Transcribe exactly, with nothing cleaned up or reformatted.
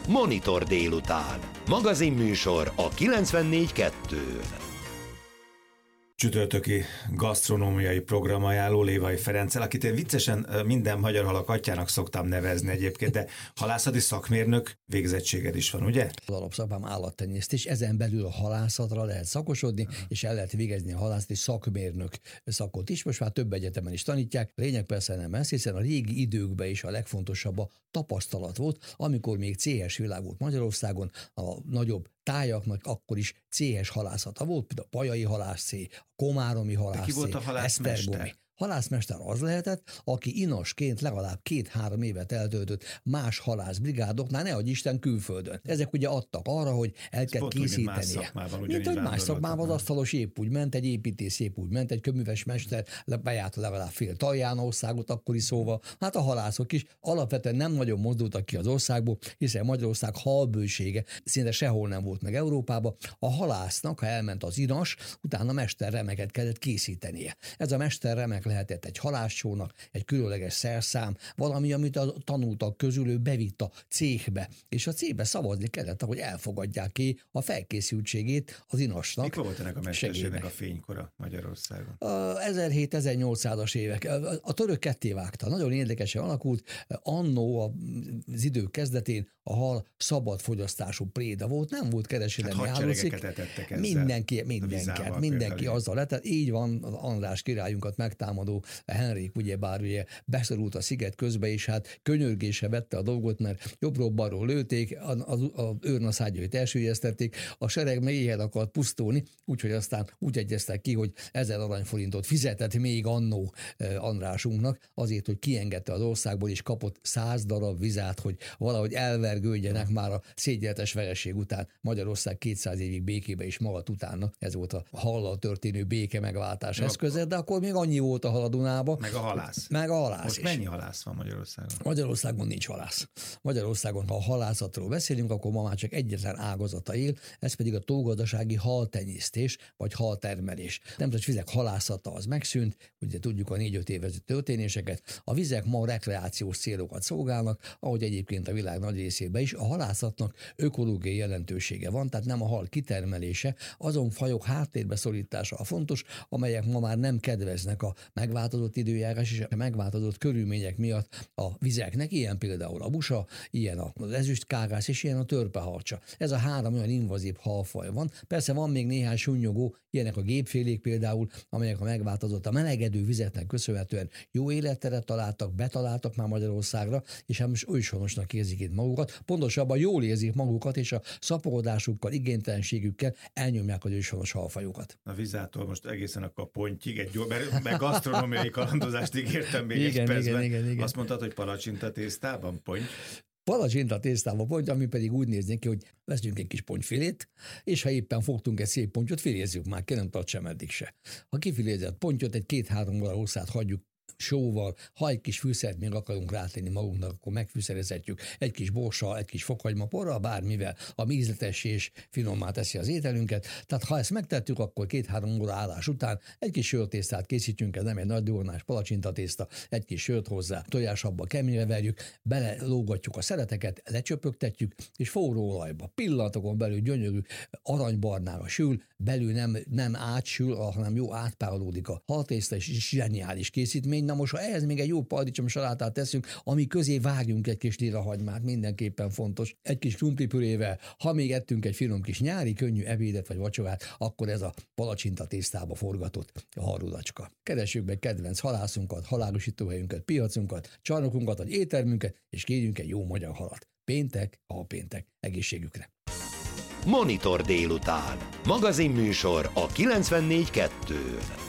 Monitor délután. Magazinműsor a kilencvennégy kettőn. Csütörtöki gasztronómiai programajánló Lévai Ferenccel, akit én viccesen minden magyar halak atyának szoktam nevezni egyébként, de halászati szakmérnök végzettséged is van, ugye? Az alapszakmám állattenyésztés, ezen belül a halászatra lehet szakosodni, uh-huh. és el lehet végezni a halászati szakmérnök szakot is. Most már több egyetemen is tanítják. Lényeg persze nem ez, hiszen a régi időkben is a legfontosabb a tapasztalat volt, amikor még céhes világ volt Magyarországon, a nagyobb tájaknak akkor is céhes halászata volt, például a Pajai halászcé, a Komáromi halászcé, ki volt a halászmester? Halászmester az lehetett, aki inasként legalább két-három évet eltöltött más halászbrigádoknál, nehogy Isten külföldön. Ezek ugye adtak arra, hogy el kell készítenie. Mint hogy más szakmában az asztalos épp úgy ment, egy építész épp úgy ment, egy köműves mester bejárt legalább fél talján országot akkori szóval. Hát a halászok is alapvetően nem nagyon mozdultak ki az országból, hiszen Magyarország halbősége szinte sehol nem volt meg Európában. A halásznak, ha elment az inas, utána mesterremeket kellett készítenie. Ez a mesterremek lehetett egy halászcsónak, egy különleges szerszám, valami, amit a tanultak közül ő bevitt a céhbe, és a céhbe szavazni kellett, hogy elfogadják ki a felkészültségét az inasnak. Mikor volt ennek a mesterségnek a fénykora Magyarországon? ezerhétszáz-ezernyolcszázas évek. A török ketté vágta. Nagyon érdekesen alakult. Annó az idők kezdetén a hal szabad fogyasztású préda volt, nem volt kereskedelmi hát árucikk. Mindenki, mindenki, mindenki azzal lett. Így van, az András királyunkat megtámadó Henrik, ugyebár ugye beszorult a sziget közbe, és hát könyörgése vette a dolgot, mert jobbról-balról lőtték, az, az őrnaszágyait elsüllyesztették, a sereg meg éjjel akart pusztulni, úgyhogy aztán úgy egyeztek ki, hogy ezer aranyforintot fizetett még annó Andrásunknak, azért, hogy kiengedte az országból, és kapott száz darab vizát, hogy valahogy elvergődjenek már a szégyenletes vereség után. Magyarország kétszáz évig békébe is magadt utána. Ez volt a hallal történő béke megváltás eszköze, de akkor még annyi volt a hal a Dunába. Meg a halász. Meg a halász. Most mennyi halász van Magyarországon? Magyarországon nincs halász. Magyarországon, ha a halászatról beszélünk, akkor ma már csak egyetlen ágazata él, ez pedig a tógazdasági haltenyésztés, vagy haltermelés. Nemzetes vizek halászata az megszűnt, ugye tudjuk a négy-öt éves történéseket. A vizek ma rekreációs célokat szolgálnak, ahogy egyébként a világ nagy részében is. A halászatnak ökológiai jelentősége van, tehát nem a hal kitermelése, azon fajok háttérbe szorítása a fontos, amelyek ma már nem kedveznek a megváltozott időjárás és a megváltozott körülmények miatt a vizeknek, ilyen például a busa, ilyen az ezüstkágász és ilyen a törpeharcsa. Ez a három olyan invazív halfaj van. Persze van még néhány sunnyogó, ilyenek a gépfélék például, amelyek a megváltozott a melegedő vizeknek köszönhetően jó életteret találtak, betaláltak már Magyarországra, és hát most őshonosnak érzik itt magukat. Pontosabban jól érzik magukat, és a szaporodásukkal, igénytelenségükkel elnyomják az őshonos halfajokat. A vizától most egészen akkor a pontyig, egy jó, mert meg gasztronómiai kalandozást ígértem még igen, egy percben. Igen, igen, igen. Azt mondtad, hogy palacsinta tésztában ponty? Palacsinta tésztában ponty, ami pedig úgy néznék ki, hogy veszünk egy kis pontyfilét, és ha éppen fogtunk egy szép pontyot, filézzük már, ki nem tart sem eddig se. Ha kifilézett pontyot, egy két-három óra hosszát hagyjuk sóval, ha egy kis fűszert még akarunk rátenni magunknak, akkor megfűszerezhetjük egy kis borssal, egy kis fokhagymaporral, bármivel, ami ízletes és finommá teszi az ételünket. Tehát ha ezt megtettük, akkor két-három óra állás után egy kis sörtésztát készítünk, ez nem egy nagy durrnás palacsintatészta, egy kis sört hozzá, tojásabba keményre verjük, belelógatjuk a szeleteket, lecsöpögtetjük, és forró olajba, pillanatokon belül gyönyörű aranybarnára sül, belül nem, nem átsül, hanem jó átpárolódik a haltészta, és zseniális készítmény. Na most, ha ehhez még egy jó paradicsom salátát teszünk, ami közé vágjunk egy kis lilahagymát, mindenképpen fontos. Egy kis krumplipürével, ha még ettünk egy finom kis nyári, könnyű ebédet vagy vacsorát, akkor ez a palacsinta tésztába forgatott halrudacska. Keressük meg kedvenc halászunkat, halálosítóhelyünket, piacunkat, csarnokunkat, vagy éttermünket, és kérjünk egy jó magyar halat. Péntek, halpéntek. Egészségükre! Monitor délután. Magazinműsor a kilencvennégy kettőn.